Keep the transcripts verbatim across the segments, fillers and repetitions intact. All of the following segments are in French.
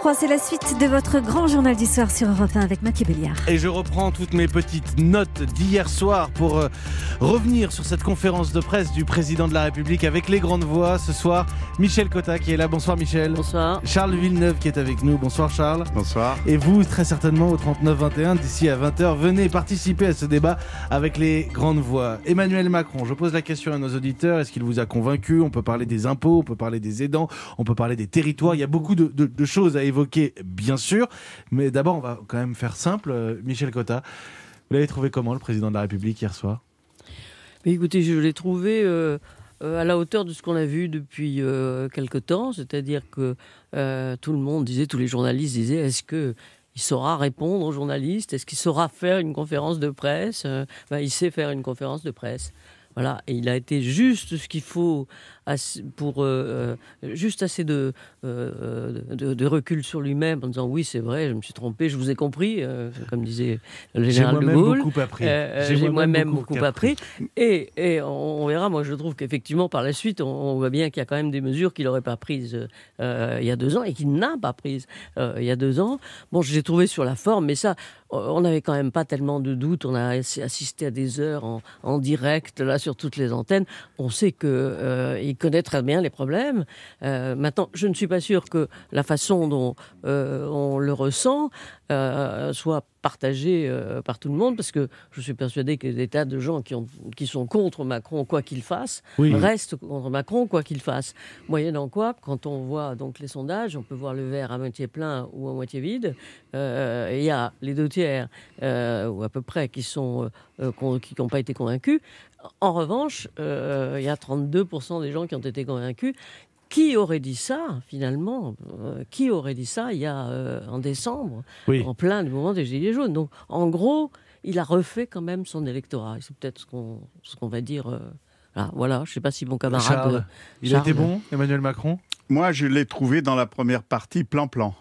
trois, c'est la suite de votre grand journal du soir sur Europe un avec Mathieu Béliard. Et je reprends toutes mes petites notes d'hier soir pour euh, revenir sur cette conférence de presse du président de la République avec les grandes voix. Ce soir, Michel Cotta qui est là. Bonsoir Michel. Bonsoir. Charles Villeneuve qui est avec nous. Bonsoir Charles. Bonsoir. Et vous, très certainement au trente-neuf vingt et un, d'ici à vingt heures, venez participer à ce débat avec les grandes voix. Emmanuel Macron, je pose la question à nos auditeurs. Est-ce qu'il vous a convaincu ? On peut parler des impôts, on peut parler des aidants, on peut parler des territoires. Il y a beaucoup de, de, de choses à évoquer, bien sûr. Mais d'abord, on va quand même faire simple. Euh, Michel Cotta, vous l'avez trouvé comment, le président de la République, hier soir ? Mais écoutez, je l'ai trouvé euh, euh, à la hauteur de ce qu'on a vu depuis euh, quelque temps. C'est-à-dire que euh, tout le monde disait, tous les journalistes disaient, est-ce que il saura répondre aux journalistes ? Est-ce qu'il saura faire une conférence de presse ? euh, ben, Il sait faire une conférence de presse. Voilà, et il a été juste ce qu'il faut pour euh, juste assez de, euh, de, de recul sur lui-même en disant oui c'est vrai, je me suis trompé, je vous ai compris, euh, comme disait le général de Gaulle. J'ai moi-même beaucoup appris. Euh, j'ai, j'ai moi-même, moi-même beaucoup, beaucoup appris. appris. Et, et on, on verra. Moi, je trouve qu'effectivement par la suite, on, on voit bien qu'il y a quand même des mesures qu'il n'aurait pas prises euh, il y a deux ans et qu'il n'a pas prises euh, il y a deux ans. Bon, je l'ai trouvé sur la forme, mais ça, on n'avait quand même pas tellement de doutes. On a assisté à des heures en, en direct là sur toutes les antennes. On sait que euh, il connaît très bien les problèmes. Euh, maintenant, je ne suis pas sûre que la façon dont euh, on le ressent euh, soit partagée euh, par tout le monde, parce que je suis persuadé qu'il y a des tas de gens qui, ont, qui sont contre Macron, quoi qu'il fasse, oui. restent contre Macron, quoi qu'il fasse. Moyennant quoi, quand on voit donc les sondages, on peut voir le verre à moitié plein ou à moitié vide. Euh, et il y a les deux tiers, euh, ou à peu près, qui sont euh, qui n'ont pas été convaincus. En revanche, euh, il y a trente-deux pour cent des gens qui ont été convaincus. Qui aurait dit ça, finalement euh, Qui aurait dit ça il y a euh, en décembre, oui. en plein du moment des Gilets jaunes. Donc, en gros, il a refait quand même son électorat. C'est peut-être ce qu'on, ce qu'on va dire. Euh, là, voilà, je ne sais pas si mon camarade... Charles, euh, il Charles, a été bon, Emmanuel Macron ? Moi, je l'ai trouvé dans la première partie plan-plan.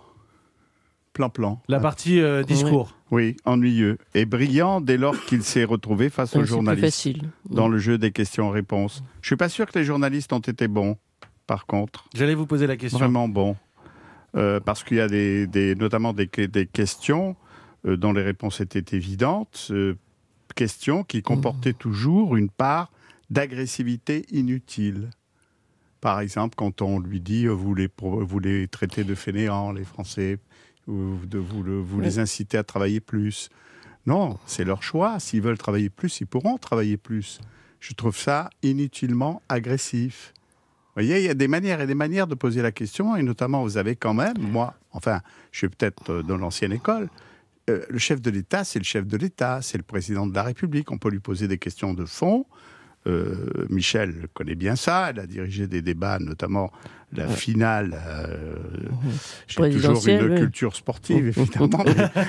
Plan-plan. La partie euh, discours. Oui. oui, ennuyeux. Et brillant dès lors qu'il s'est retrouvé face ouais, aux journalistes. C'est plus facile. Dans le jeu des questions-réponses. Je ne suis pas sûr que les journalistes ont été bons, par contre. J'allais vous poser la question. Vraiment bons. Euh, parce qu'il y a des, des, notamment des, des questions euh, dont les réponses étaient évidentes. Euh, questions qui comportaient mmh. toujours une part d'agressivité inutile. Par exemple, quand on lui dit euh, vous, les, vous les traitez de fainéants, les Français, ou de, vous, le, vous oui. les incitez à travailler plus. Non, c'est leur choix. S'ils veulent travailler plus, ils pourront travailler plus. Je trouve ça inutilement agressif. Vous voyez, il y a des manières et des manières de poser la question, et notamment, vous avez quand même, moi, enfin, je suis peut-être dans l'ancienne école, euh, le chef de l'État, c'est le chef de l'État, c'est le président de la République. On peut lui poser des questions de fond. Euh, Michel connaît bien ça, elle a dirigé des débats, notamment la ouais. finale. Euh, j'ai toujours une oui. culture sportive, évidemment.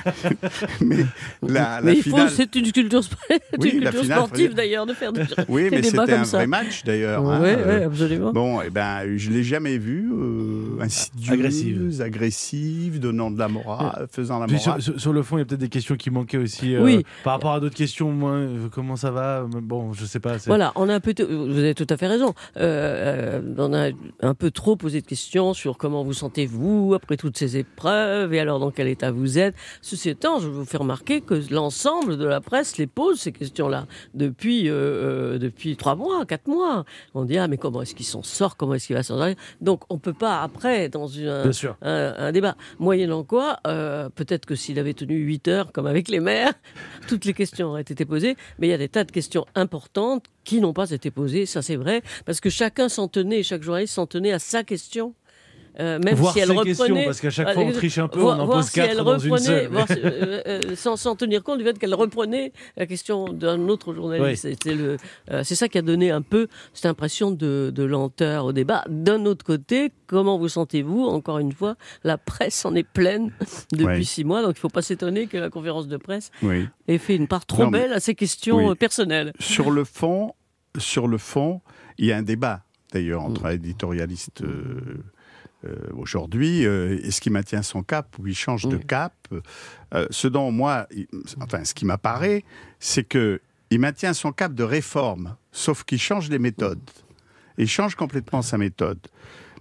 mais mais, la, mais la il finale... faut, c'est une culture, une oui, culture finale, sportive faut... d'ailleurs de faire des, oui, des mais débats c'était comme un ça. vrai match d'ailleurs. Oui, hein, oui, euh, absolument. Bon, eh ben, je ne l'ai jamais vu euh, insidieuse, agressive. agressive, donnant de la morale, ouais. faisant la morale. Sur, sur le fond, il y a peut-être des questions qui manquaient aussi. Euh, oui. Par rapport à d'autres questions, moi, euh, comment ça va ? Bon, je ne sais pas. C'est... Voilà, on a un peu. T- vous avez tout à fait raison. Euh, on a un peu trop posé de questions sur comment vous sentez-vous après toutes ces épreuves et alors dans quel état vous êtes. Ceci étant, je vous fais remarquer que l'ensemble de la presse les pose ces questions-là depuis euh, depuis trois mois, quatre mois. On dit ah mais comment est-ce qu'il s'en sort, comment est-ce qu'il va s'en sortir. Donc on peut pas après dans une, un, un, un débat. Moyennant quoi, euh, peut-être que s'il avait tenu huit heures comme avec les maires, toutes les questions auraient été posées. Mais il y a des tas de questions importantes qui n'ont pas été posées, ça c'est vrai, parce que chacun s'en tenait, chaque journaliste s'en tenait à sa question. Euh, même voir si elle reprenait, questions, parce qu'à chaque fois on triche un peu, voir, on en pose si quatre dans une seule. Voir, euh, euh, sans, sans tenir compte du fait qu'elle reprenait la question d'un autre journaliste. Oui. C'était le, euh, c'est ça qui a donné un peu cette impression de, de lenteur au débat. D'un autre côté, comment vous sentez-vous ? Encore une fois, la presse en est pleine depuis oui. six mois, donc il ne faut pas s'étonner que la conférence de presse oui. ait fait une part trop non, belle à ces questions oui. personnelles. Sur le fond, sur le fond, il y a un débat d'ailleurs entre mmh. éditorialistes. Euh, Euh, aujourd'hui, euh, est-ce qu'il maintient son cap ou il change mmh. de cap ? euh, Ce dont moi, il, enfin, ce qui m'apparaît, c'est qu'il maintient son cap de réforme, sauf qu'il change les méthodes. Il change complètement sa méthode.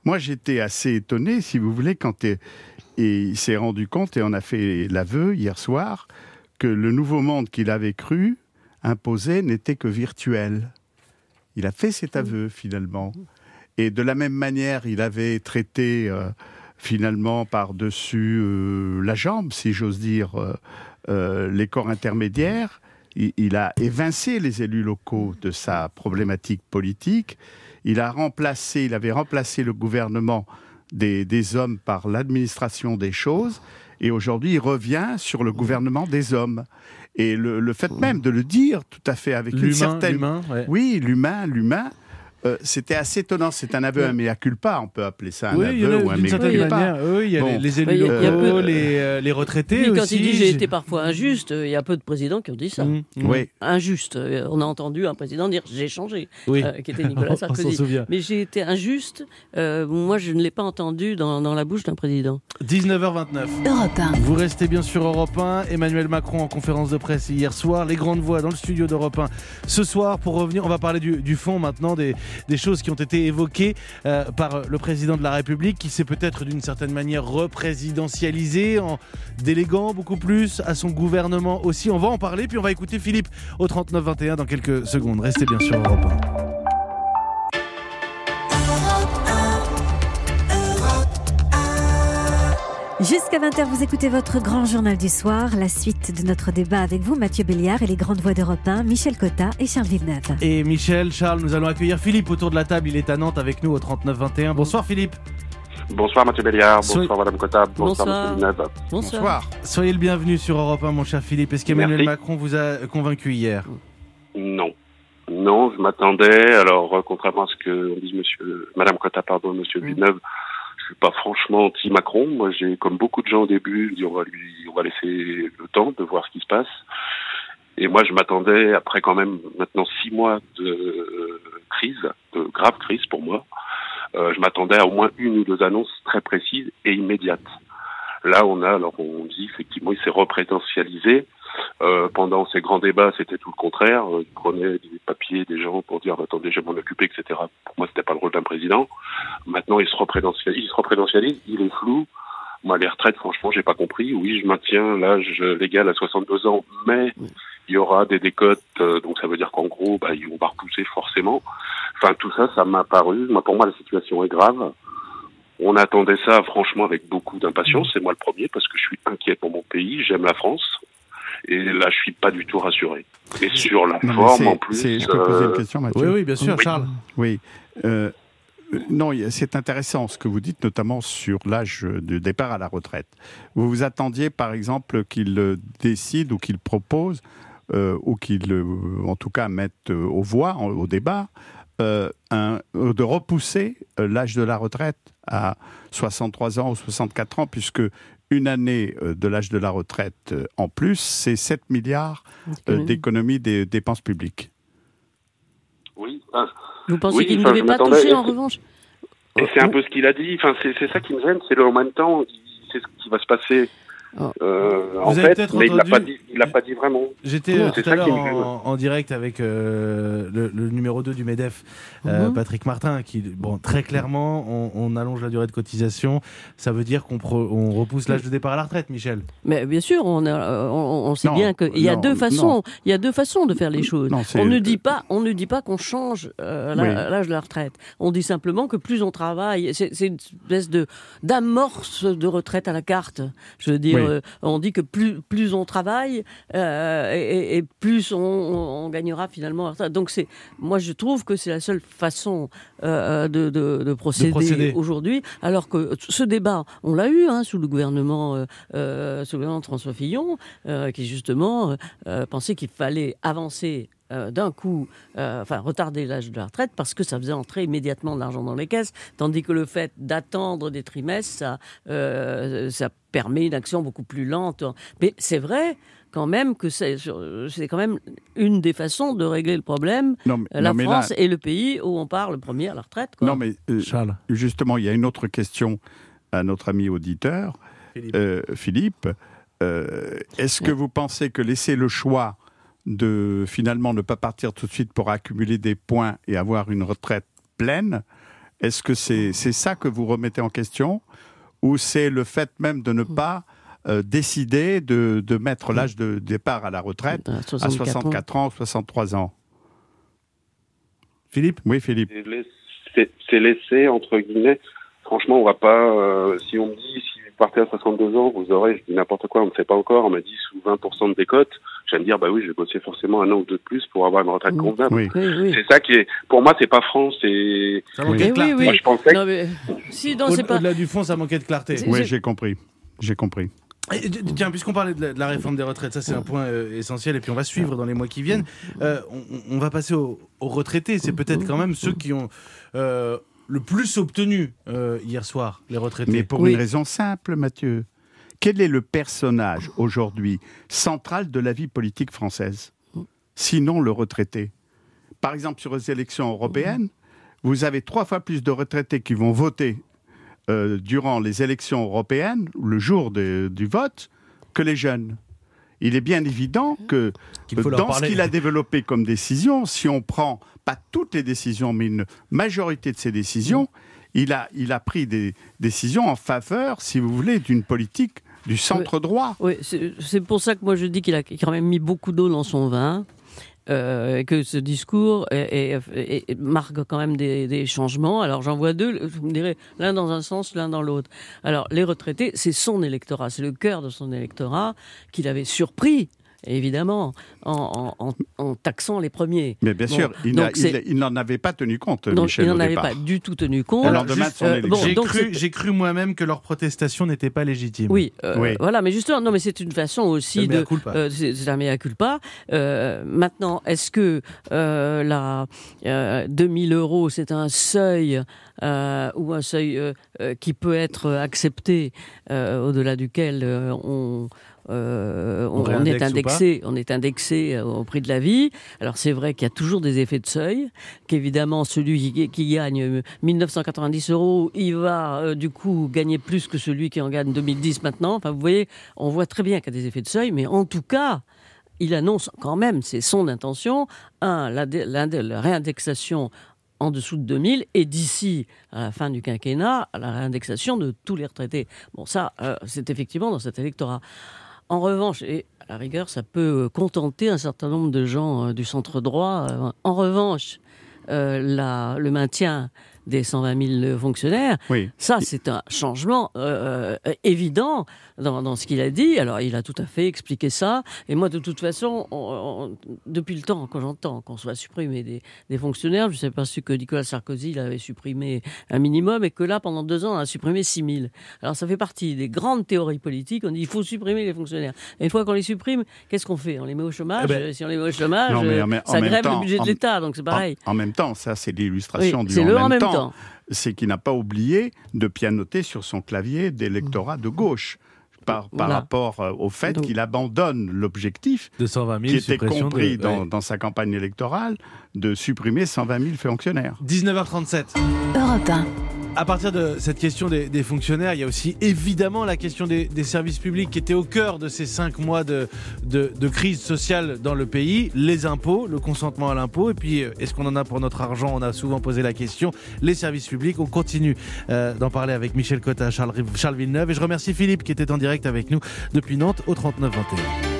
Moi, j'étais assez étonné, si vous voulez, quand et, et il s'est rendu compte, et on a fait l'aveu hier soir, que le nouveau monde qu'il avait cru imposer n'était que virtuel. Il a fait cet aveu, finalement. Et de la même manière, il avait traité, euh, finalement, par-dessus euh, la jambe, si j'ose dire, euh, euh, les corps intermédiaires. Il, il a évincé les élus locaux de sa problématique politique. Il a remplacé, il avait remplacé le gouvernement des, des hommes par l'administration des choses. Et aujourd'hui, il revient sur le gouvernement des hommes. Et le, le fait même de le dire tout à fait avec l'humain, une certaine... L'humain, ouais. Oui, l'humain, l'humain. Euh, c'était assez étonnant. C'est un aveu, un mea culpa. On peut appeler ça un oui, aveu ou un d'une mea certaine culpa. manière. Oui, il y a Bon. les, les élus Il y a- il y a locaux, peu- les, euh, les retraités Puis, aussi. quand il dit j'ai été parfois injuste, il y a peu de présidents qui ont dit ça. Mmh, mmh. Oui. Injuste. Euh, On a entendu un président dire j'ai changé, Oui. euh, qui était Nicolas On s'en Sarkozy. souvient. Mais j'ai été injuste. euh, moi, je ne l'ai pas entendu dans, dans la bouche d'un président. dix-neuf heures vingt-neuf. Europe un. Vous restez bien sur Europe un. Emmanuel Macron en conférence de presse hier soir. Les grandes voix dans le studio d'Europe un ce soir. Pour revenir, on va parler du, du fond maintenant, des, des choses qui ont été évoquées euh, par le président de la République, qui s'est peut-être d'une certaine manière représidentialisé en déléguant beaucoup plus à son gouvernement aussi. On va en parler, puis on va écouter Philippe au trente-neuf vingt et un dans quelques secondes. Restez bien sur Europe un. Jusqu'à vingt heures, vous écoutez votre grand journal du soir. La suite de notre débat avec vous, Mathieu Béliard et les grandes voix d'Europe un, Michel Cotta et Charles Villeneuve. Et Michel, Charles, nous allons accueillir Philippe autour de la table. Il est à Nantes avec nous au trente-neuf vingt et un. Bonsoir Philippe. Bonsoir Mathieu Béliard, bonsoir Soyez... Madame Cotta, bonsoir, Bonsoir. Monsieur Villeneuve. Bonsoir. Bonsoir. Soyez le bienvenu sur Europe un, mon cher Philippe. Est-ce qu'Emmanuel Merci. Macron vous a convaincu hier ? Non. Non, je m'attendais, alors euh, contrairement à ce que dit monsieur, Madame Cotta, pardon, Monsieur Mm. Villeneuve, je suis pas franchement anti-Macron. Moi, j'ai, comme beaucoup de gens au début, dit on va lui, on va laisser le temps de voir ce qui se passe. Et moi, je m'attendais, après quand même maintenant six mois de euh, crise, de grave crise pour moi, euh, je m'attendais à au moins une ou deux annonces très précises et immédiates. Là, on a, alors on dit effectivement, il s'est représidentialisé. Euh, pendant ces grands débats, c'était tout le contraire. Euh, il prenait des papiers des gens pour dire attendez, je vais m'en occuper, et cetera. Pour moi, c'était pas le rôle d'un président. Maintenant, il se représidentialise, il se représidentialise, il est flou. Moi, les retraites, franchement, j'ai pas compris. Oui, je maintiens l'âge légal à soixante-deux ans, mais il y aura des décotes, euh, donc ça veut dire qu'en gros, bah, on va repousser forcément. Enfin, tout ça, ça m'a paru. Moi, pour moi, la situation est grave. On attendait ça, franchement, avec beaucoup d'impatience. C'est moi le premier, parce que je suis inquiet pour mon pays. J'aime la France. Et là, je suis pas du tout rassuré. Et sur la Non, mais forme, c'est- en plus... c'est- je peux poser une euh, question, Mathieu? Oui, oui, bien sûr, Oui. Charles. Oui. Euh, euh, non, il y a- c'est intéressant ce que vous dites, notamment sur l'âge de départ à la retraite. Vous vous attendiez, par exemple, qu'il euh, décide ou qu'il propose, euh, ou qu'il, euh, en tout cas, mette euh, aux voix, en- au débat, euh, un- euh, de repousser euh, l'âge de la retraite à soixante-trois ans ou soixante-quatre ans, puisque une année euh, de l'âge de la retraite euh, en plus, c'est sept milliards euh, d'économies des dépenses publiques. Oui, enfin, Vous pensez Oui, qu'il ne enfin, devait je pas m'attendais- toucher en revanche et c'est un peu ce qu'il a dit. Enfin, c'est, c'est ça qui me gêne, c'est le en même temps, il- c'est ce qui va se passer. Oh. Euh, en Vous avez fait, peut-être mais il l'a entendu- pas dit. Il l'a pas dit vraiment. J'étais euh, C'est tout à ça qui l'heure me gêne. en, en direct avec euh, le, le numéro deux du MEDEF, euh, Mhm. Patrick Martin, qui, bon, très clairement, on, on allonge la durée de cotisation. Ça veut dire qu'on pro- on repousse l'âge de départ à la retraite, Michel. Mais bien sûr, on, a, euh, on, on sait Non, bien qu'il y a non, deux façons. non. Il y a deux façons de faire les choses. Non, c'est- on ne dit pas, on ne dit pas qu'on change euh, la- Oui. l'âge de la retraite. On dit simplement que plus on travaille, c'est, c'est une espèce de d'amorce de retraite à la carte. Je veux dire, Oui. euh, on dit que plus plus on travaille euh, et, et plus on, on gagnera finalement. la retraite. Donc c'est, moi je trouve que c'est la seule façon euh, de, de, de procéder, procéder. aujourd'hui. Alors que ce débat, on l'a eu hein, sous le gouvernement, euh, euh, sous le gouvernement de François Fillon, euh, qui justement euh, pensait qu'il fallait avancer euh, d'un coup, euh, enfin retarder l'âge de la retraite parce que ça faisait entrer immédiatement de l'argent dans les caisses, tandis que le fait d'attendre des trimestres, ça, euh, ça permet une action beaucoup plus lente. Mais c'est vrai quand même que c'est, c'est quand même une des façons de régler le problème. Non, mais- La non, mais là- France est le pays où on part le premier à la retraite. Quoi. Non, mais euh, Charles. justement, il y a une autre question à notre ami auditeur, Philippe. euh, Philippe. Euh, est-ce que vous pensez que laisser le choix de finalement ne pas partir tout de suite pour accumuler des points et avoir une retraite pleine, Est-ce que c'est, c'est ça que vous remettez en question, ou c'est le fait même de ne pas euh, décider de, de mettre l'âge de départ à la retraite à soixante-quatre ans, soixante-trois ans? Philippe? Oui, Philippe. C'est laissé, c'est laissé, entre guillemets. Franchement, on va pas... Euh, si on me dit, si vous partez à soixante-deux ans, vous aurez, je dis n'importe quoi, on ne sait pas encore, on m'a dit sous vingt pour cent de décote, je vais me dire, bah oui, je vais bosser forcément un an ou deux de plus pour avoir une retraite convenable. Oui. Oui, oui. C'est ça qui est... Pour moi, c'est pas franc, c'est... Ça manquait Eh de clarté. oui, oui. Moi, je pensais que... Non, mais... Si, non, Au- c'est pas... Au-delà du fond, ça manquait de clarté. C'est- Oui, j'ai compris. J'ai compris. Et, tiens, puisqu'on parlait de la, de la réforme des retraites, ça c'est un point euh, essentiel, et puis on va suivre dans les mois qui viennent. Euh, on, on va passer aux, aux retraités. C'est peut-être quand même ceux qui ont euh, le plus obtenu euh, hier soir, les retraités. Mais pour Oui. une raison simple, Mathieu. Quel est le personnage aujourd'hui central de la vie politique française? Sinon le retraité. Par exemple, sur les élections européennes, vous avez trois fois plus de retraités qui vont voter euh, durant les élections européennes, le jour de, du vote, que les jeunes. Il est bien évident que Qu'il faut leur dans ce parler. qu'il a développé comme décision, si on prend pas toutes les décisions, mais une majorité de ces décisions, il a, il a pris des décisions en faveur, si vous voulez, d'une politique du centre droit. Oui, c'est c'est pour ça que moi je dis qu'il a quand même mis beaucoup d'eau dans son vin. Euh, et que ce discours est, est, est, est, marque quand même des, des changements. Alors j'en vois deux, vous me direz, l'un dans un sens, l'un dans l'autre. Alors les retraités, c'est son électorat, c'est le cœur de son électorat qu'il avait surpris, évidemment, en, en, en taxant les premiers. Mais bien Bon, sûr, il, donc n'a- c'est- il, il n'en avait pas tenu compte, Donc Michel, il n'en au avait départ. pas du tout tenu compte. Au lendemain de son Euh, élection. bon, J'ai donc cru, c'est- j'ai cru moi-même que leur protestation n'était pas légitime. Oui, euh, Oui. voilà, mais justement, non, mais c'est une façon aussi Le mea de. culpa. euh, c'est c'est un mea culpa. Euh, maintenant, est-ce que euh, la euh, deux mille euros, c'est un seuil euh, ou un seuil euh, euh, qui peut être accepté euh, au-delà duquel euh, on Euh, on, On on est réindexe ou indexé, on est indexé euh, au prix de la vie. Alors c'est vrai qu'il y a toujours des effets de seuil, qu'évidemment celui qui, qui gagne euh, mille neuf cent quatre-vingt-dix euros, il va euh, du coup gagner plus que celui qui en gagne deux mille dix maintenant. Enfin vous voyez, on voit très bien qu'il y a des effets de seuil, mais en tout cas, il annonce quand même, c'est son intention, un, la, la, la réindexation en dessous de deux mille, et d'ici à la fin du quinquennat, à la réindexation de tous les retraités. Bon, ça, euh, c'est effectivement dans cet électorat. En revanche, et à la rigueur, ça peut contenter un certain nombre de gens euh, du centre droit. Euh, en revanche, euh, la, le maintien des cent vingt mille fonctionnaires, Oui. ça, c'est un changement euh, euh, évident dans, dans ce qu'il a dit. Alors, il a tout à fait expliqué ça. Et moi, de toute façon, on, on, depuis le temps, quand j'entends qu'on soit supprimé des, des fonctionnaires, je ne sais pas si que Nicolas Sarkozy il avait supprimé un minimum et que là, pendant deux ans, on a supprimé six mille. Alors, ça fait partie des grandes théories politiques. On dit il faut supprimer les fonctionnaires. Et une fois qu'on les supprime, qu'est-ce qu'on fait? On les met au chômage. Eh ben, Si on les met au chômage, Non, mais en euh, même- en ça même grève temps, le budget en- de l'État. Donc, c'est pareil. En, en même temps, ça c'est l'illustration Oui, du c'est en le même, en même temps. temps. C'est qu'il n'a pas oublié de pianoter sur son clavier d'électorat de gauche par, par Voilà. rapport euh, au fait Donc- qu'il abandonne l'objectif De cent vingt qui mille était suppression compris de... dans, ouais. dans sa campagne électorale de supprimer cent vingt mille fonctionnaires. dix-neuf heures trente-sept. Europe un. À partir de cette question des, des fonctionnaires, il y a aussi évidemment la question des, des services publics qui était au cœur de ces cinq mois de, de, de crise sociale dans le pays. Les impôts, le consentement à l'impôt, et puis euh, est-ce qu'on en a pour notre argent? On a souvent posé la question. Les services publics, on continue euh, d'en parler avec Michel Cotta, Charles, Charles Villeneuve, et je remercie Philippe qui était en direct avec nous depuis Nantes au trente-neuf vingt et un.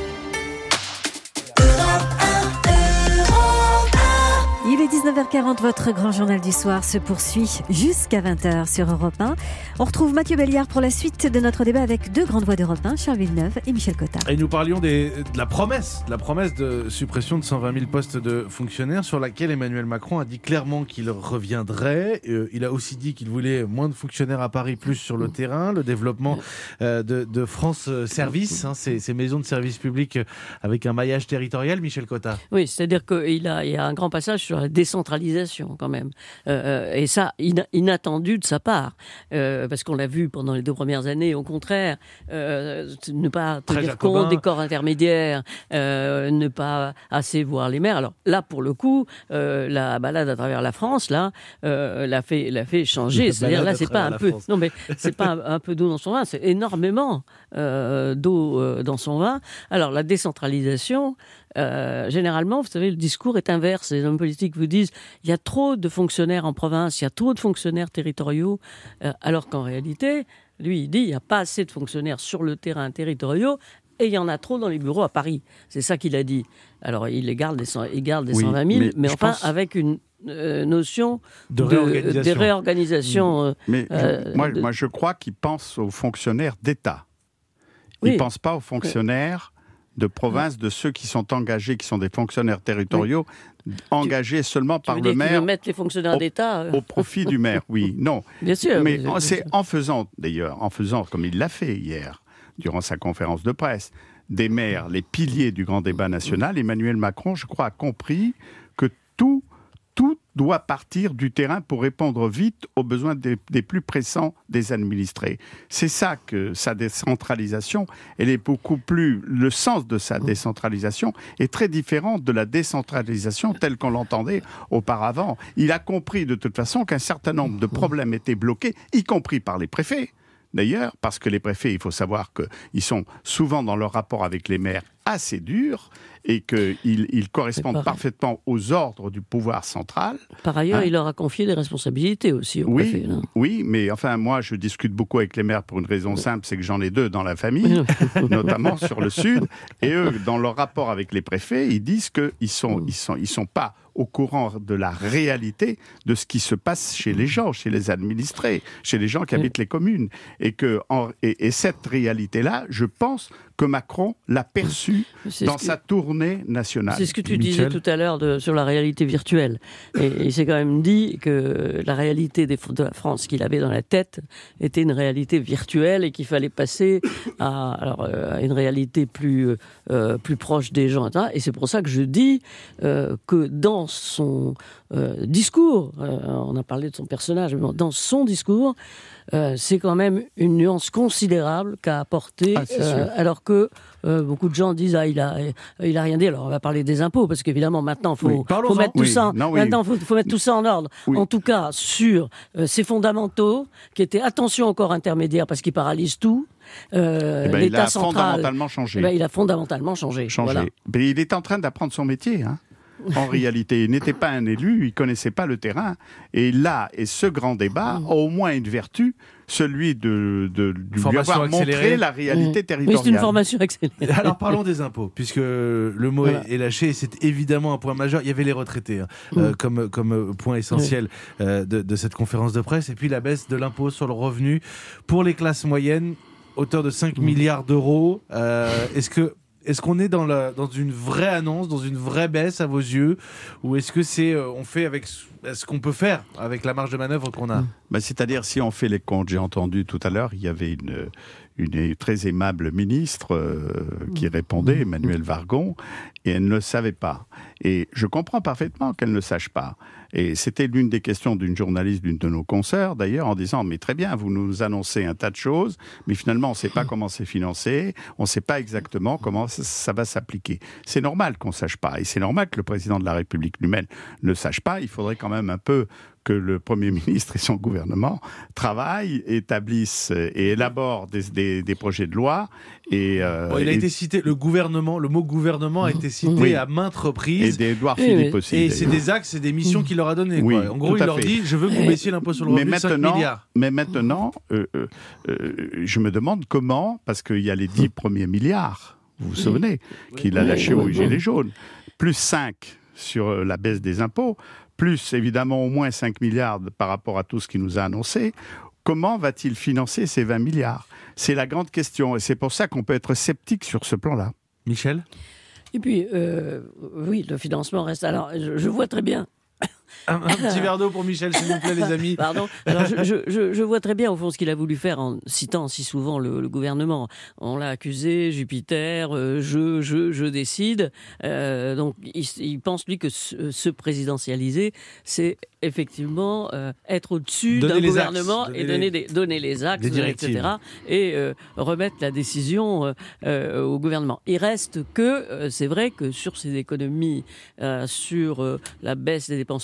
Il est dix-neuf heures quarante, votre grand journal du soir se poursuit jusqu'à vingt heures sur Europe un. On retrouve Mathieu Belliard pour la suite de notre débat avec deux grandes voix d'Europe un, Charles Villeneuve et Michel Cotta. Et nous parlions des, de la promesse, de la promesse de suppression de cent vingt mille postes de fonctionnaires sur laquelle Emmanuel Macron a dit clairement qu'il reviendrait. Euh, il a aussi dit qu'il voulait moins de fonctionnaires à Paris, plus sur le terrain, le développement euh, de, de France Service, hein, ces, ces maisons de services publics avec un maillage territorial. Michel Cotta. Oui, c'est-à-dire qu'il a, il y a un grand passage sur la décentralisation quand même. Euh, et ça, ina- inattendu de sa part. Euh, parce qu'on l'a vu pendant les deux premières années, au contraire, euh, ne pas Très tenir jacobin. compte des corps intermédiaires, euh, ne pas assez voir les maires. Alors là, pour le coup, euh, la balade à travers la France, là, euh, l'a fait, l'a fait changer. La C'est-à-dire balade là, à c'est pas travers un la peu, France. non mais c'est pas un, un peu d'eau dans son vin, c'est énormément euh, d'eau euh, dans son vin. Alors la décentralisation, euh, généralement, vous savez, le discours est inverse. Les hommes politiques vous disent il y a trop de fonctionnaires en province, il y a trop de fonctionnaires territoriaux, euh, alors qu'en réalité, lui, il dit il n'y a pas assez de fonctionnaires sur le terrain territoriaux. Et il y en a trop dans les bureaux à Paris. C'est ça qu'il a dit. Alors, il les garde, les cent, il garde les oui, cent vingt mille, mais, mais enfin, pense... avec une euh, notion de, de réorganisation. De, de réorganisation euh, mais euh, je, moi, de... moi, je crois qu'il pense aux fonctionnaires d'État. Il ne oui. pense pas aux fonctionnaires de province, de ceux qui sont engagés, qui sont des fonctionnaires territoriaux, oui. engagés tu, seulement par tu le veux maire. Dire mettre les fonctionnaires au, d'État euh... au profit du maire, oui. Non. Bien sûr. Mais bien c'est sûr. en faisant, d'ailleurs, en faisant comme il l'a fait hier, durant sa conférence de presse, des maires, les piliers du grand débat national, Emmanuel Macron, je crois, a compris que tout, tout doit partir du terrain pour répondre vite aux besoins des, des plus pressants des administrés. C'est ça que sa décentralisation, elle est beaucoup plus... Le sens de sa décentralisation est très différent de la décentralisation telle qu'on l'entendait auparavant. Il a compris de toute façon qu'un certain nombre de problèmes étaient bloqués, y compris par les préfets. D'ailleurs, parce que les préfets, il faut savoir qu'ils sont souvent dans leur rapport avec les maires assez durs et qu'ils ils correspondent parfaitement aux ordres du pouvoir central. Par ailleurs, hein. il leur a confié des responsabilités aussi aux oui, préfets. Là. Oui, mais enfin, moi, je discute beaucoup avec les maires pour une raison simple, c'est que j'en ai deux dans la famille, notamment sur le Sud. Et eux, dans leur rapport avec les préfets, ils disent qu'ils ne sont, ils sont, ils sont pas au courant de la réalité de ce qui se passe chez les gens, chez les administrés, chez les gens qui habitent les communes. Et, que, en, et, et cette réalité-là, je pense que Macron l'a perçue dans sa que, tournée nationale. C'est ce que tu Michel. disais tout à l'heure de, sur la réalité virtuelle. Et il s'est quand même dit que la réalité des, de la France qu'il avait dans la tête était une réalité virtuelle et qu'il fallait passer à, alors, à une réalité plus, euh, plus proche des gens. Et c'est pour ça que je dis euh, que dans son euh, discours, euh, on a parlé de son personnage, mais dans son discours, euh, c'est quand même une nuance considérable qu'a apporté, ah, euh, alors que euh, beaucoup de gens disent ah il a il a rien dit. Alors on va parler des impôts parce qu'évidemment maintenant faut oui, faut mettre tout oui, ça non, oui. maintenant faut, faut mettre tout ça en ordre. Oui. En tout cas sur euh, ces fondamentaux qui étaient attention au corps intermédiaire parce qu'ils paralysent tout. Euh, eh ben, L'État il a central, fondamentalement changé. Eh ben, il a fondamentalement changé. changé. Voilà. Mais il est en train d'apprendre son métier. Hein. En réalité, il n'était pas un élu, il ne connaissait pas le terrain. Et là, et ce grand débat a au moins une vertu, celui de, de, de lui avoir montré la réalité mmh. territoriale. Oui, c'est une formation accélérée. Alors parlons des impôts, puisque le mot voilà. est lâché, c'est évidemment un point majeur. Il y avait les retraités hein, mmh. euh, comme, comme point essentiel mmh. euh, de, de cette conférence de presse, et puis la baisse de l'impôt sur le revenu pour les classes moyennes, hauteur de cinq mmh. milliards d'euros. Euh, est-ce que Est-ce qu'on est dans, la, dans une vraie annonce, dans une vraie baisse à vos yeux, ou est-ce que c'est euh, on fait avec ce qu'on peut faire avec la marge de manœuvre qu'on a? Ben, c'est-à-dire, si on fait les comptes, j'ai entendu tout à l'heure, il y avait une, une très aimable ministre euh, qui répondait, Emmanuelle Wargon, et elle ne le savait pas. Et je comprends parfaitement qu'elle ne sache pas. Et c'était l'une des questions d'une journaliste d'une de nos consoeurs, d'ailleurs, en disant « Mais très bien, vous nous annoncez un tas de choses, mais finalement, on ne sait pas comment c'est financé, on ne sait pas exactement comment ça, ça va s'appliquer. » C'est normal qu'on ne sache pas, et c'est normal que le président de la République lui-même ne sache pas. Il faudrait quand même un peu que le Premier ministre et son gouvernement travaillent, établissent et élaborent des, des, des projets de loi. Et, euh, bon, il a et... été cité, le gouvernement, le mot gouvernement a été cité oui. à maintes reprises. Et d'Édouard Philippe aussi. Et c'est des axes et des missions qu'il leur a données. Oui, quoi. En gros, il leur fait. dit, je veux que vous baissiez l'impôt sur le revenu de cinq milliards. Mais maintenant, euh, euh, euh, je me demande comment, parce qu'il y a les dix premiers milliards, vous vous souvenez, oui. qu'il a lâché aux Gilets jaunes, plus cinq sur la baisse des impôts, plus évidemment au moins cinq milliards par rapport à tout ce qu'il nous a annoncé. Comment va-t-il financer ces vingt milliards? C'est la grande question, et c'est pour ça qu'on peut être sceptique sur ce plan-là. Michel? Et puis, euh, oui, le financement reste... Alors, je, je vois très bien... Un, un petit verre d'eau pour Michel, s'il vous plaît, les amis. Pardon. Alors, je, je, je vois très bien, au fond, ce qu'il a voulu faire en citant si souvent le, le gouvernement. On l'a accusé, Jupiter, euh, je, je, je décide. Euh, donc, il, il pense, lui, que se, se présidentialiser, c'est effectivement euh, être au-dessus d'un gouvernement axes, et donner, les, des, donner les axes, et cetera. Et euh, remettre la décision euh, euh, au gouvernement. Il reste que, euh, c'est vrai que sur ces économies, euh, sur euh, la baisse des dépenses publiques,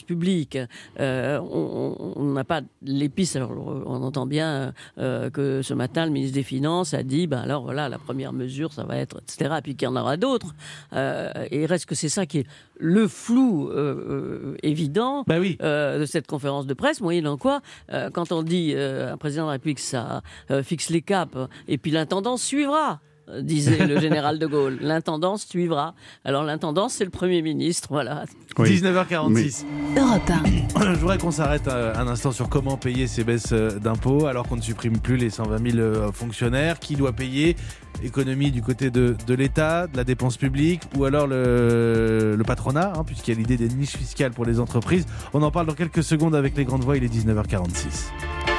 publiques. Euh, on n'a pas les pistes. Alors, on entend bien euh, que ce matin, le ministre des Finances a dit, ben alors voilà, la première mesure, ça va être, et cetera. Puis qu'il y en aura d'autres. Euh, et il reste que c'est ça qui est le flou euh, euh, évident bah oui. euh, de cette conférence de presse, moyennant quoi, euh, quand on dit euh, un président de la République, ça euh, fixe les caps, et puis l'intendance suivra, disait le général de Gaulle. L'intendance suivra. Alors l'intendance, c'est le Premier ministre, voilà. Oui. dix-neuf heures quarante-six. Mais... Europe un. Je voudrais qu'on s'arrête un instant sur comment payer ces baisses d'impôts alors qu'on ne supprime plus les cent vingt mille fonctionnaires. Qui doit payer? Économie du côté de, de l'État, de la dépense publique, ou alors le, le patronat, hein, puisqu'il y a l'idée des niches fiscales pour les entreprises. On en parle dans quelques secondes avec les grandes voix. Il est dix-neuf heures quarante-six.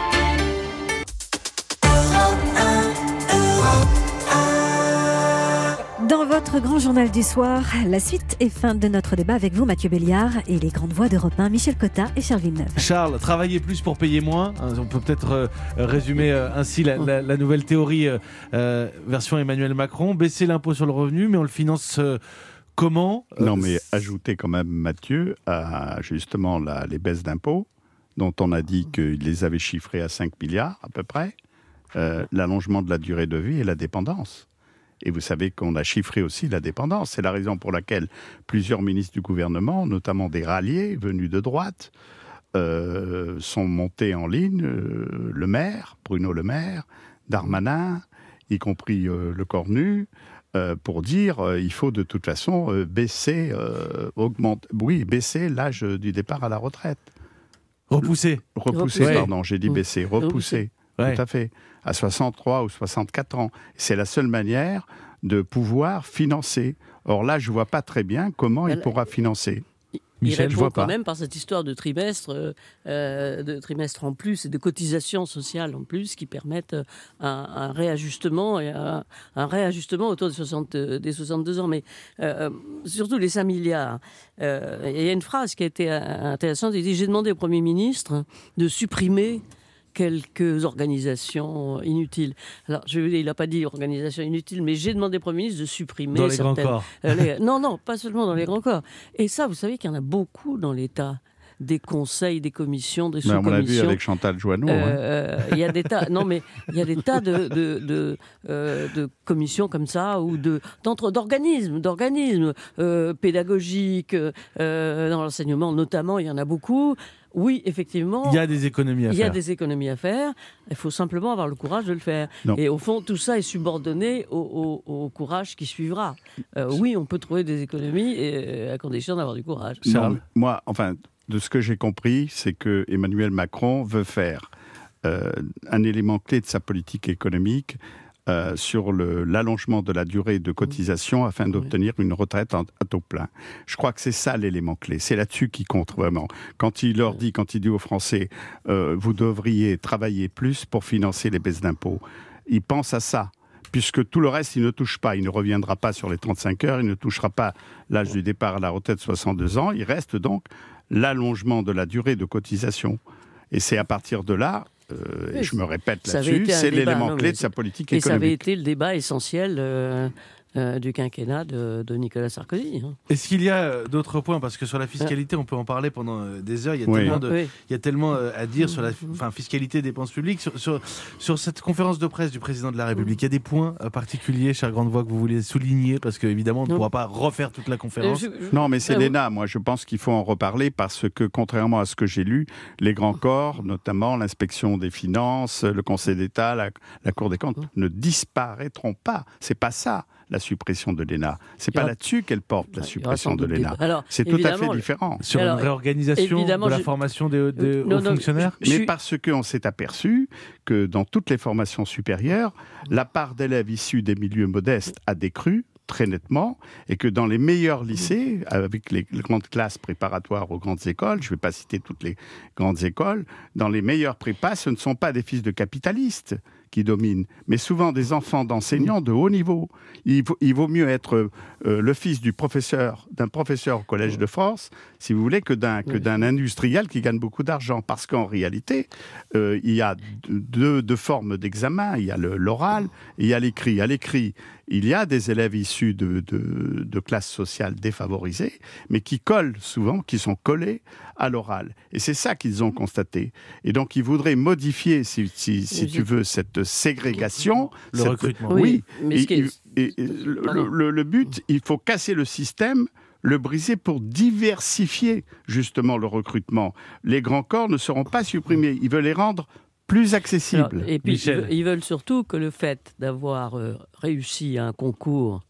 Dans votre grand journal du soir, la suite et fin de notre débat avec vous, Mathieu Béliard, et les grandes voix d'Europe un, Michel Cotta et Charles Villeneuve. Charles, travailler plus pour payer moins, on peut peut-être euh, résumer euh, ainsi la, la, la nouvelle théorie euh, version Emmanuel Macron, baisser l'impôt sur le revenu, mais on le finance euh, comment? Non, mais ajouter quand même, Mathieu, à justement la, les baisses d'impôts, dont on a dit qu'il les avait chiffrées à cinq milliards à peu près, euh, l'allongement de la durée de vie et la dépendance. Et vous savez qu'on a chiffré aussi la dépendance. C'est la raison pour laquelle plusieurs ministres du gouvernement, notamment des ralliés venus de droite, euh, sont montés en ligne. Euh, le maire, Bruno Le Maire, Darmanin, y compris euh, le Cornu, euh, pour dire euh, il faut de toute façon euh, baisser, euh, augmenter, oui, baisser l'âge du départ à la retraite. Repousser. Repousser, ouais. pardon, j'ai dit baisser, repousser. Ouais. Tout à fait, à soixante-trois ou soixante-quatre ans. C'est la seule manière de pouvoir financer. Or là, je ne vois pas très bien comment il pourra financer. Michel, il je vois répond quand pas. même par cette histoire de trimestre, euh, de trimestre en plus et de cotisations sociales en plus qui permettent un, un réajustement et un, un réajustement autour des, soixante, des soixante-deux ans. Mais euh, surtout les cinq milliards. Euh, il y a une phrase qui a été intéressante. Il dit « J'ai demandé au Premier ministre de supprimer quelques organisations inutiles. » Alors, je veux dire, il n'a pas dit organisation inutile, mais j'ai demandé au Premier ministre de supprimer dans les certaines... grands corps. Euh, les... Non, non, pas seulement dans les grands corps. Et ça, vous savez qu'il y en a beaucoup dans l'État. Des conseils, des commissions, des sous-commissions. On l'a vu avec Chantal Joanneau. Il euh, hein. euh, y a des tas, non mais il y a des tas de de, de, euh, de commissions comme ça ou de d'organismes, d'organismes euh, pédagogiques euh, dans l'enseignement notamment. Il y en a beaucoup. Oui, effectivement. Il y a des économies à il faire. Il y a des économies à faire. Il faut simplement avoir le courage de le faire. Non. Et au fond, tout ça est subordonné au, au, au courage qui suivra. Euh, oui, on peut trouver des économies et, à condition d'avoir du courage. Non, moi, enfin, de ce que j'ai compris, c'est que Emmanuel Macron veut faire euh, un élément clé de sa politique économique euh, sur le, l'allongement de la durée de cotisation afin d'obtenir une retraite en, à taux plein. Je crois que c'est ça l'élément clé. C'est là-dessus qu'il compte vraiment. Quand il leur dit, quand il dit aux Français, euh, vous devriez travailler plus pour financer les baisses d'impôts, il pense à ça. Puisque tout le reste, il ne touche pas. Il ne reviendra pas sur les trente-cinq heures, il ne touchera pas l'âge du départ à la retraite de soixante-deux ans. Il reste donc l'allongement de la durée de cotisation. Et c'est à partir de là, euh, et je me répète là-dessus, c'est débat, l'élément non, clé de sa politique et économique. Et ça avait été le débat essentiel euh, euh, du quinquennat de, de Nicolas Sarkozy. Hein. Est-ce qu'il y a d'autres points? Parce que sur la fiscalité, on peut en parler pendant des heures. Il y a oui. tellement, de, oui. il y a tellement à dire sur la enfin, fiscalité, dépenses publiques. Sur, sur, sur cette conférence de presse du président de la République, il y a des points particuliers, chère grande voix, que vous voulez souligner? Parce qu'évidemment, on ne pourra pas refaire toute la conférence. Je, je, non, mais c'est l'E N A. Moi, je pense qu'il faut en reparler parce que, contrairement à ce que j'ai lu, les grands corps, notamment l'inspection des finances, le Conseil d'État, la, la Cour des comptes, ne disparaîtront pas. C'est pas ça, la suppression de l'E N A. C'est pas là-dessus qu'elle porte, la suppression de l'E N A. Alors, c'est tout à fait différent. Sur alors, une réorganisation de la je... formation des, des non, hauts non, fonctionnaires? Mais suis... parce qu'on s'est aperçu que dans toutes les formations supérieures, la part d'élèves issus des milieux modestes a décru très nettement, et que dans les meilleurs lycées, avec les grandes classes préparatoires aux grandes écoles, je ne vais pas citer toutes les grandes écoles, dans les meilleurs prépas, ce ne sont pas des fils de capitalistes qui dominent, mais souvent des enfants d'enseignants de haut niveau. Il vaut, il vaut mieux être euh, le fils du professeur, d'un professeur au Collège de France, si vous voulez, que d'un, que d'un industriel qui gagne beaucoup d'argent. Parce qu'en réalité, euh, il y a deux, deux formes d'examen. Il y a le, l'oral et il y a l'écrit. À l'écrit, il y a des élèves issus de, de, de classes sociales défavorisées, mais qui collent souvent, qui sont collés à l'oral. Et c'est ça qu'ils ont constaté. Et donc, ils voudraient modifier, si, si, si tu veux, cette ségrégation. Le cette, recrutement. Oui. Oui, mais ce et, qui est- et, et le, le, le but, il faut casser le système, le briser pour diversifier justement le recrutement. Les grands corps ne seront pas supprimés. Ils veulent les rendre plus accessibles. Alors, et puis, Michel. ils veulent surtout que le fait d'avoir euh, réussi un concours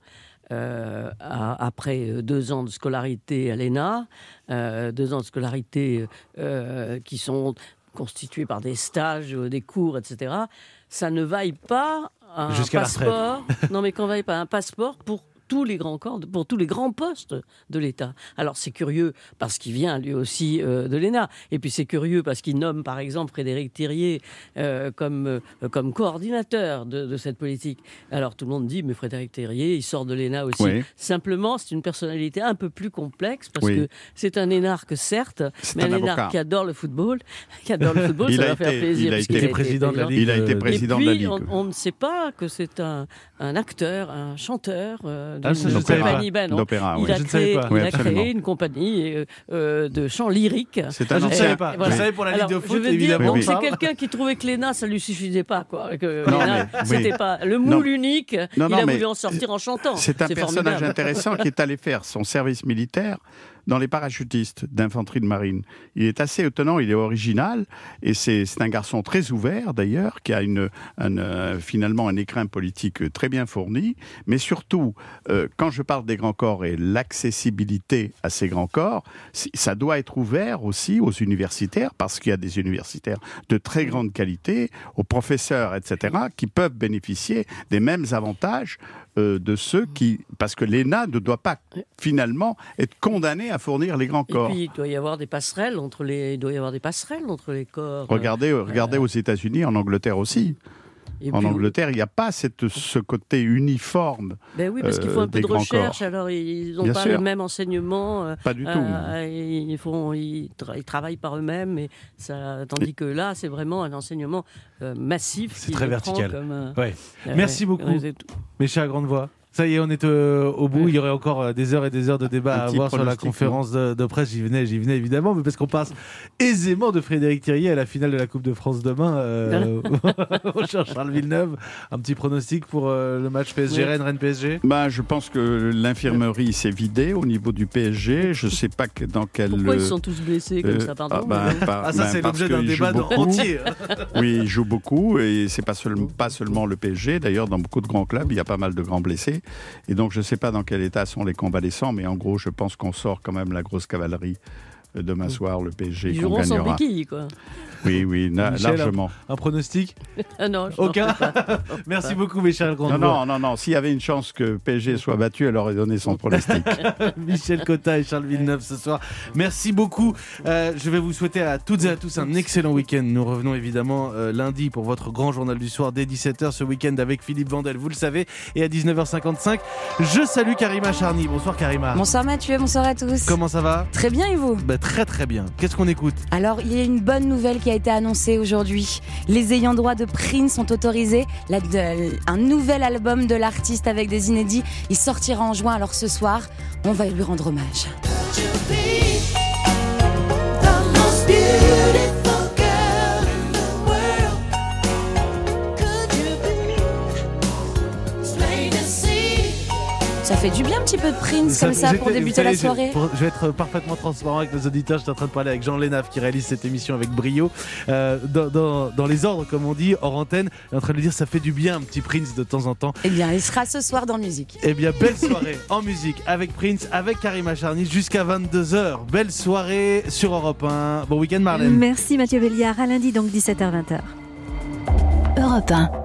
euh, à- après deux ans de scolarité à l'E N A, euh, deux ans de scolarité euh, qui sont constitués par des stages, euh, des cours, et cetera, ça ne vaille pas un Jusqu'à la retraite. passeport. Non, mais qu'on vaille pas un passeport pour tous les grands corps, pour tous les grands postes de l'État. Alors c'est curieux parce qu'il vient lui aussi euh, de l'E N A, et puis c'est curieux parce qu'il nomme par exemple Frédéric Thirier euh, comme, euh, comme coordinateur de, de cette politique. Alors tout le monde dit mais Frédéric Thirier il sort de l'E N A aussi. Oui. Simplement c'est une personnalité un peu plus complexe parce Oui. que c'est un énarque certes, C'est mais un un avocat. énarque qui adore le football, qui adore le football, Il ça a va été- faire plaisir. il a puisqu'il été président de la Ligue. Il a été de- président et de la puis, Ligue. on, on ne sait pas que c'est un, un acteur, un chanteur euh, Ah, ça, d'une je ne savais pas. compagnie. Ben non. D'opéra, il oui. a, Je ne savais créé, pas. il Oui, a absolument. créé une compagnie euh, euh, de chant lyrique. C'est Ah, un je ne ancien- savais pas. Voilà. Je savais pour la Ligue Alors, de je foot, veux dire, évidemment. donc Oui, c'est oui. quelqu'un qui trouvait que l'E N A, ça lui suffisait pas, quoi. Que Non, l'E N A, mais- c'était oui. pas le Non. moule unique. Non, il non, a mais voulu en sortir en chantant. C'est un personnage formidable. intéressant qui est allé faire son service militaire dans les parachutistes d'infanterie de marine. Il est assez étonnant, il est original, et c'est, c'est un garçon très ouvert d'ailleurs, qui a une, un, euh, finalement un écrin politique très bien fourni, mais surtout, euh, quand je parle des grands corps et l'accessibilité à ces grands corps, si- ça doit être ouvert aussi aux universitaires, parce qu'il y a des universitaires de très grande qualité, aux professeurs, et cetera, qui peuvent bénéficier des mêmes avantages euh, de ceux qui... Parce que l'E N A ne doit pas finalement être condamné à fournir les grands Et corps. puis, il doit y avoir des passerelles entre les, il doit y avoir des passerelles entre les corps. Regardez, regardez aux États-Unis, en Angleterre aussi. Et En puis, Angleterre, il n'y a pas cette, ce côté uniforme. Ben oui, parce qu'il faut euh, un peu des de grands recherche. corps. Alors, ils n'ont Bien pas sûr. le même enseignement. euh, Pas du tout. euh, ils, font, ils, tra- ils travaillent par eux-mêmes, et ça, tandis que là, c'est vraiment un enseignement euh, massif. C'est qui très les prend vertical. comme, euh, Ouais. euh, Merci beaucoup. euh, Mes chers Grande Voix. Ça y est, on est euh, au bout. Ouais. Il y aurait encore euh, des heures et des heures de débat Un à petit avoir sur la pronostic, conférence de, de presse. J'y venais, j'y venais évidemment, mais parce qu'on passe aisément de Frédéric Thirier à la finale de la Coupe de France demain euh, au cher Charles Villeneuve. Un petit pronostic pour euh, le match P S G Ouais. Rennes, Rennes P S G. Ben, je pense que l'infirmerie s'est vidée au niveau du P S G. Je ne sais pas que- dans quel... Pourquoi ils sont tous blessés comme euh, ça, pardon ah, ben, par- Ah, ça, ben, c'est parce l'objet d'un qu'ils débat jouent dans- beaucoup. entier. Oui, ils jouent beaucoup et c'est pas, seul- pas seulement le P S G. D'ailleurs, dans beaucoup de grands clubs, il y a pas mal de grands blessés. Et donc, je ne sais pas dans quel état sont les convalescents, mais en gros, je pense qu'on sort quand même la grosse cavalerie euh, demain soir, le P S G, Ils qu'on joueront sans gagnera. béquilles, quoi. Oui, oui, na- Michel, largement. Un pronostic Ah non, je n'en Aucun. fais pas. Merci beaucoup, mes chers Grande Non, Voix. non, non, non. S'il y avait une chance que P S G soit battu, elle aurait donné son pronostic. Michel Cotta et Charles Villeneuve ce soir. Merci beaucoup. Euh, je vais vous souhaiter à toutes et à tous un excellent week-end. Nous revenons évidemment euh, lundi pour votre grand journal du soir dès dix-sept heures ce week-end avec Philippe Vandel, vous le savez. Et à dix-neuf heures cinquante-cinq, je salue Karima Charny. Bonsoir Karima. Bonsoir Mathieu, bonsoir à tous. Comment ça va? Très bien et vous? Bah, très très bien. Qu'est-ce qu'on écoute? Alors, il y a une bonne nouvelle qui a été annoncée aujourd'hui. Les ayants droit de Prince sont autorisés. La- de- un nouvel album de l'artiste avec des inédits. Il sortira en juin, alors ce soir, on va lui rendre hommage. Ça fait du bien un petit peu de Prince comme ça pour j'étais- débuter vous la savez, soirée. Je, pour- je vais être parfaitement transparent avec nos auditeurs. J'étais en train de parler avec Jean Lénaf qui réalise cette émission avec brio. Euh, dans, dans- dans les ordres, comme on dit, hors antenne, il est en train de lui dire ça fait du bien un petit Prince de temps en temps. Eh bien, il sera ce soir dans Musique. Eh bien, belle soirée en musique avec Prince, avec Karima Charny jusqu'à vingt-deux heures. Belle soirée sur Europe un. Bon week-end Marlène. Merci Mathieu Béliard. À lundi donc dix-sept heures vingt. Europe un.